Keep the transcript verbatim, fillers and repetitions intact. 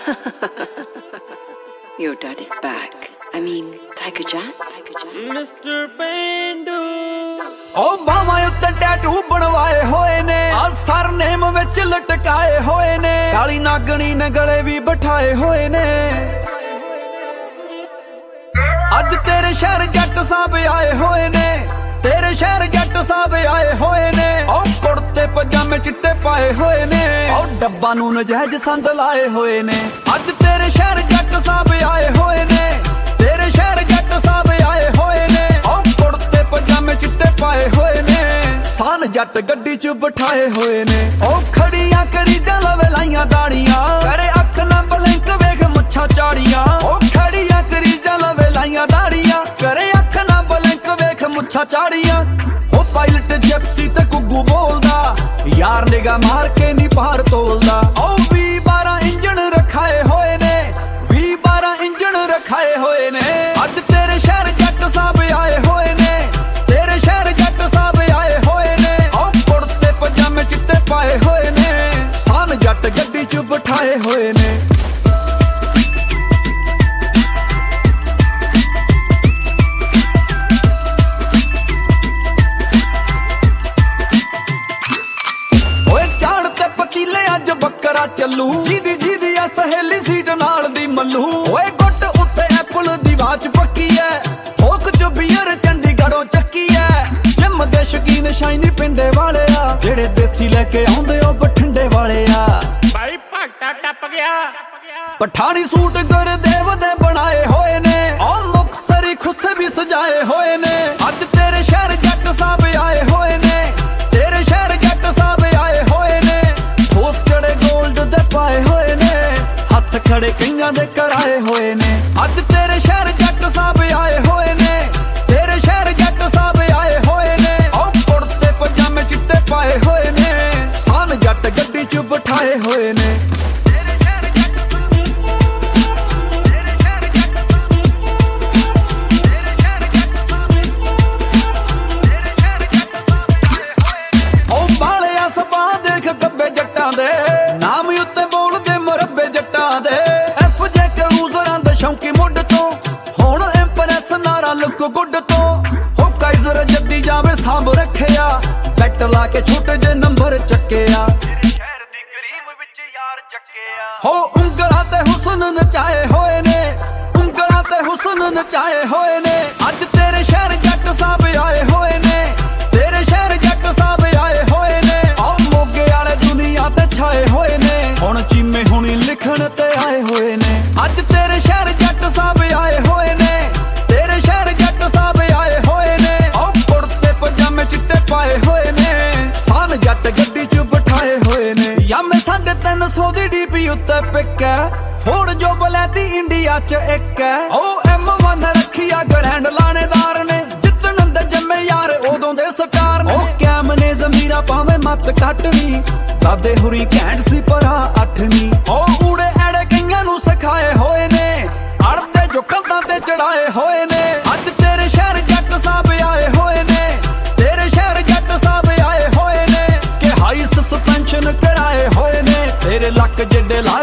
Your dad is back. I mean, Tiger Jan? Tiger Jan? Mister Pendu ओ बावां उत्ते tattoo बनवाए होए ने आ surname विच लटकाए होए ने काली नागणी ने गले भी बिठाए होए ने अज तेरे शहर जट साहब आए होए ने तेरे शहर जट साहब आए होए ने ओ कुर्ते पजामे चिट्टे पाए होए ने ओ डब्बा नू नजायज संद लाए होए ने अज तेरे शहर जट साहब आए होए ने तेरे शहर जट साहब आए होए ने ओ कुर्ते पजामे चिट्टे पाए होए ने सान जट गड्डी च बिठाए होए ने ओ खड़ियां करी लवे लाइयां दाड़ियां करे अख ना बलिंक वेख मुच्छां चाड़ियां ओ खड़ियां करी लवे लाइयां दाड़ियां करे अख ना बलिंक वेख मुच्छां चाड़ियां ओ पायलट जिप्सी ते गुग्गू बोलदा यार निगाह मार के नी पार तोलदा ओ वी बारह इंजन रखाए होए ने वी बारह इंजन रखाए होए ने अज तेरे शहर जट साहब आए होए ने तेरे शहर जट साहब आए होए ने ओ कुर्ते पजामे चिट्टे पाए होए ने सान जट गड्डी च बिठाए होए ने बकरा चलू जीदी जीदी आ सहेली सीट नाल दी मल्लू ओए गुट उत्ते एप्पल दी वाच पक्की है होक जो बीयर चंडीगढ़ों चक्की है जिम दे शकीन शाइनी पिंडे वाले आ जेड़े देसी लेके आउंदे ओ बठिंडे वाले आ भाई भगता टप गया पठानी सूट गुरदेव दे बनाए होए ने ओ मुक्तसरी खुस्से भी सजाए होए ने अज तेरे शहर जट साहब आए होए ने तेरे शहर जट साहब आए होए ने पोस्टड़े गोल्ड दे पाए होए ने हथ खड़े कईयां दे कराए होए ने अज तेरे शहर जट साहब आए होए ने तेरे शहर जट साहब आए होए ने ओ कुर्ते पजामे चिट्टे पाए होए ने सान जट गड्डी च बिठाए होए ने नाम उत्ते बोलदे मुरब्बे जट्टां दे एफ जे करूजरां दे शौकी मुੱਢ ਤੋਂ ਹੁਣ इंप्रेस नारा लुक गुड तो हो काइजर जद्दी जावे सांभ रखिया बैट ला के छोटे जे नंबर चक्किया शहर दी करीम विच यार चक्किया हो उंगलां ते हुस्न नचाए होए ने उंगलां ते हुस्न नचाए होए ने अज तेरे शहर जट साहब आए होए ने तेरे शहर जट साहब आए होए ने ओ मोगे वाले दुनिया ते छाए होए ने हुण चीमे हुणी लिखण ते आए होए ने अज तेरे शहर जट साहब आए होए ने तेरे शहर जट साहब आए होए ने ओ कुर्ते पजामे चिट्टे पाए होए ने सान जट गड्डी च बिठाए होए ने यामे साढ़े तीन सौ दी डीपी उत्ते पिक है फोड़ जो बलैती इंडिया च एक है ओ एम वन रखिया ग्रैंड लानेदार ने जितन दे जम्मे यार उदों दे स्टार ने ओ कैम ने जमीरा पावे मत कटनी दादे हुरी घैंट सी परा अठनी ओ उड़े एड़े कईयां नू सिखाए होए ने अड़दे जो कंधां ते चढ़ाए होए ने अज तेरे शहर जट साहब आए होए ने तेरे शहर जट साहब आए होए ने कि हाई सस्पेंशन कराए होए ने तेरे लक जिड्डे